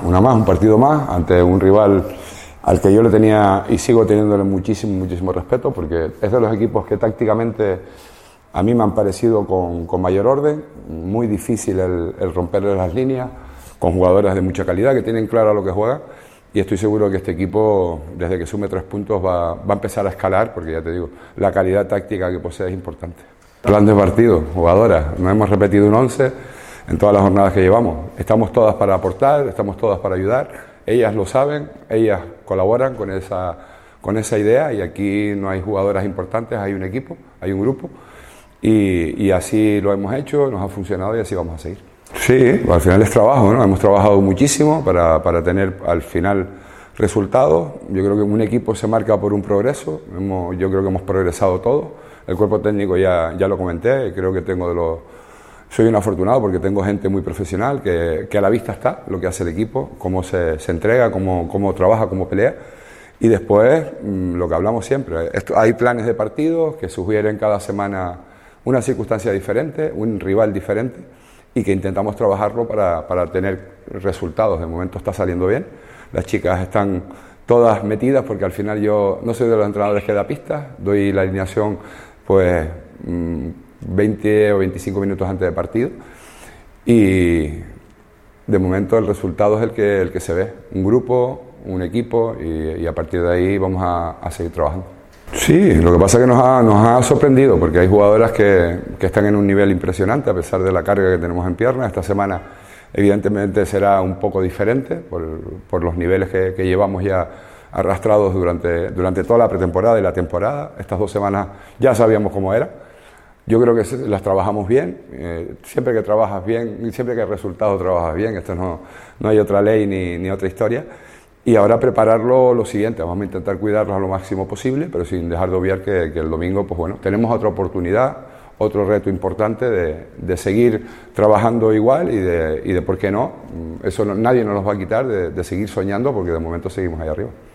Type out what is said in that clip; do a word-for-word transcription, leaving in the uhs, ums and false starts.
una más, un partido más ante un rival al que yo le tenía y sigo teniéndole muchísimo, muchísimo respeto, porque es de los equipos que tácticamente a mí me han parecido con, con mayor orden, muy difícil el, el romperle las líneas, con jugadores de mucha calidad que tienen claro lo que juegan, y estoy seguro que este equipo, desde que sume tres puntos, va, va a empezar a escalar, porque ya te digo, la calidad táctica que posee es importante. Plan de partido, jugadoras, no hemos repetido un once en todas las jornadas que llevamos. Estamos todas para aportar, estamos todas para ayudar, ellas lo saben, ellas colaboran con esa, con esa idea, y aquí no hay jugadoras importantes, hay un equipo, hay un grupo, y, y así lo hemos hecho, nos ha funcionado y así vamos a seguir. Sí, al final es trabajo, ¿no? Hemos trabajado muchísimo para, para tener al final resultados. Yo creo que un equipo se marca por un progreso, hemos, yo creo que hemos progresado todos. El cuerpo técnico ya, ya lo comenté, creo que tengo de los... Soy un afortunado porque tengo gente muy profesional que, que a la vista está lo que hace el equipo, cómo se, se entrega, cómo, cómo trabaja, cómo pelea. Y después, mmm, lo que hablamos siempre, esto, hay planes de partidos que sugieren cada semana una circunstancia diferente, un rival diferente, y que intentamos trabajarlo para, para tener resultados. De momento está saliendo bien, las chicas están todas metidas, porque al final yo no soy de los entrenadores que da pistas, doy la alineación pues veinte o veinticinco minutos antes del partido, y de momento el resultado es el que, el que se ve, un grupo, un equipo, y, y a partir de ahí vamos a, a seguir trabajando. Sí, lo que pasa es que nos ha, nos ha sorprendido, porque hay jugadoras que, que están en un nivel impresionante a pesar de la carga que tenemos en piernas. Esta semana evidentemente será un poco diferente por, por los niveles que, que llevamos ya arrastrados durante, durante toda la pretemporada y la temporada. Estas dos semanas ya sabíamos cómo era. Yo creo que las trabajamos bien, eh, siempre que trabajas bien, siempre que el resultado trabajas bien, esto no, no hay otra ley ni, ni otra historia. Y ahora prepararlo lo siguiente, vamos a intentar cuidarlos lo máximo posible, pero sin dejar de obviar que, que el domingo, pues bueno, tenemos otra oportunidad, otro reto importante de, de seguir trabajando igual y de, y de, ¿por qué no? Eso no, nadie nos los va a quitar, de, de seguir soñando, porque de momento seguimos ahí arriba.